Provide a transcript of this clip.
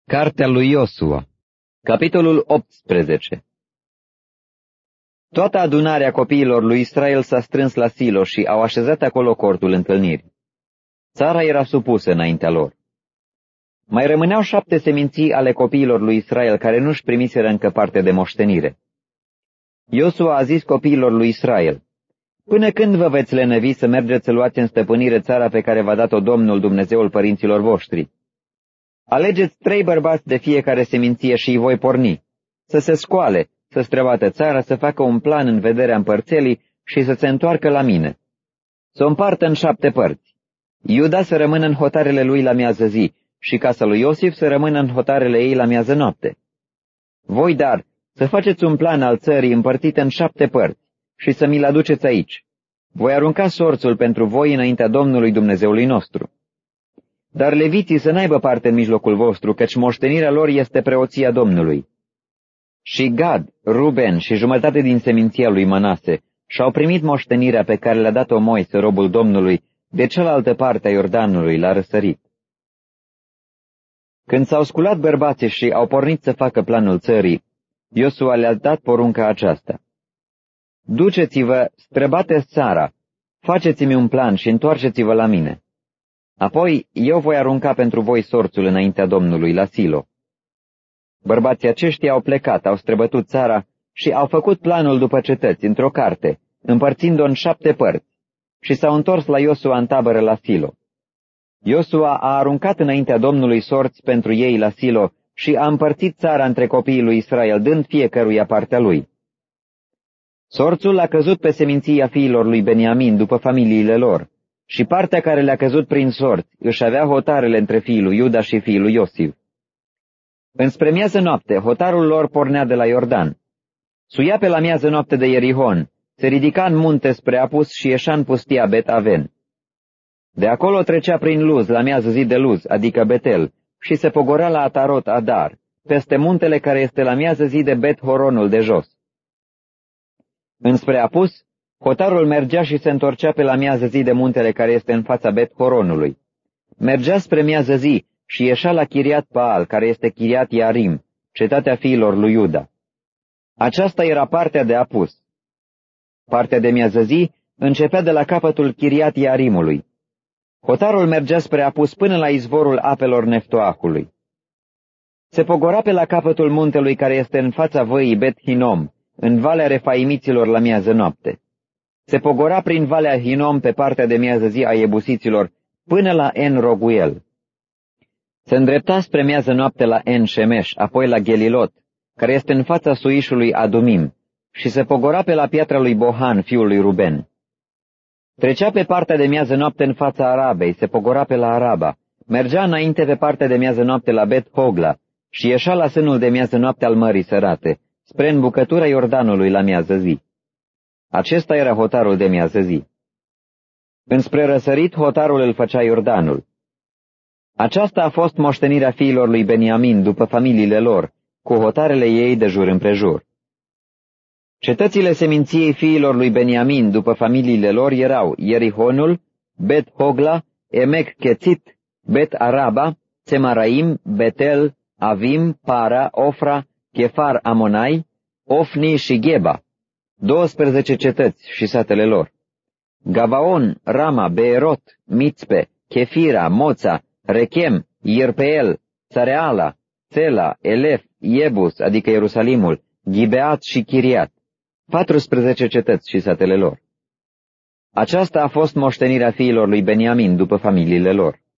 Cartea lui Iosua, capitolul 18. Toată adunarea copiilor lui Israel s-a strâns la Silo și au așezat acolo cortul întâlnirii. Țara era supusă înaintea lor. Mai rămâneau 7 seminții ale copiilor lui Israel care nu-și primiseră încă parte de moștenire. Iosua a zis copiilor lui Israel: Până când vă veți lenăvi să mergeți să luați în stăpânire țara pe care v-a dat-o Domnul Dumnezeul părinților voștri? Alegeți 3 bărbați de fiecare seminție și îi voi porni, să se scoale, să străbată țara, să facă un plan în vederea împărțelii și să se întoarcă la mine. Să o împartă în 7 părți. Iuda să rămână în hotarele lui la miază zi și casa lui Iosif să rămână în hotarele ei la miază noapte. Voi, dar, să faceți un plan al țării împărțit în 7 părți și să mi-l aduceți aici. Voi arunca sorțul pentru voi înaintea Domnului Dumnezeului nostru. Dar leviții să n-aibă parte în mijlocul vostru, căci moștenirea lor este preoția Domnului. Și Gad, Ruben și jumătate din seminția lui Manase și-au primit moștenirea pe care le-a dat-o Moise, robul Domnului, de cealaltă parte a Iordanului, la răsărit. Când s-au sculat bărbații și au pornit să facă planul țării, Iosua le-a dat porunca aceasta: Duceți-vă, străbateți țara, faceți-mi un plan și întoarceți-vă la mine. Apoi eu voi arunca pentru voi sorțul înaintea Domnului la Silo. Bărbații aceștia au plecat, au străbătut țara și au făcut planul după cetăți, într-o carte, împărțind-o în 7 părți, și s-au întors la Iosua în tabără la Silo. Iosua a aruncat înaintea Domnului sorți pentru ei la Silo și a împărțit țara între copiii lui Israel, dând fiecăruia partea lui. Sorțul a căzut pe seminția fiilor lui Beniamin după familiile lor, și partea care le-a căzut prin sorți își avea hotarele între fiii lui Iuda și fiii lui Iosif. Înspre miază noapte, hotarul lor pornea de la Iordan. Suia pe la miază noapte de Ierihon, se ridica în munte spre apus și ieșea în pustia Bet-Aven. De acolo trecea prin Luz, la miază zi de Luz, adică Betel, și se pogorea la Atarot Adar, peste muntele care este la miază zi de Bet-Horonul de jos. Înspre apus, hotarul mergea și se întorcea pe la miază zi de muntele care este în fața Bet-Horonului. Mergea spre miază zi și ieșea la Chiriat Baal, care este Chiriat Iarim, cetatea fiilor lui Iuda. Aceasta era partea de apus. Partea de miază zi începea de la capătul Chiriat Iarimului. Hotarul mergea spre apus până la izvorul apelor Neftoahului. Se pogora pe la capătul muntelui care este în fața văii Bet-Hinom, în valea Refaimiților la miază noapte. Se pogora prin valea Hinom pe partea de miază zi a Iebusiților până la En-Roguel. Se îndrepta spre miază noapte la En-Shemesh, apoi la Gelilot, care este în fața suișului Adumim, și se pogora pe la piatra lui Bohan, fiul lui Ruben. Trecea pe partea de miază noapte în fața Arabei, se pogora pe la Araba, mergea înainte pe partea de miază noapte la Bet-Hogla și ieșea la sânul de miază noapte al Mării Sărate, spre îmbucătura Iordanului la miază zi. Acesta era hotarul de miază zi. Înspre răsărit, hotarul îl făcea Iordanul. Aceasta a fost moștenirea fiilor lui Beniamin după familiile lor, cu hotarele ei de jur împrejur. Cetățile seminției fiilor lui Beniamin după familiile lor erau Ierihonul, Bet-Hogla, Emec-Chețit, Bet-Araba, Țemaraim, Betel, Avim, Para, Ofra, Chefar Amonai, Ofni și Gheba, 12 cetăți și satele lor. Gabaon, Rama, Beerot, Mitzpe, Chefira, Moța, Rechem, Ierpeel, Sareala, Sela, Elef, Iebus, adică Ierusalimul, Gibeat și Chiriat, 14 cetăți și satele lor. Aceasta a fost moștenirea fiilor lui Beniamin după familiile lor.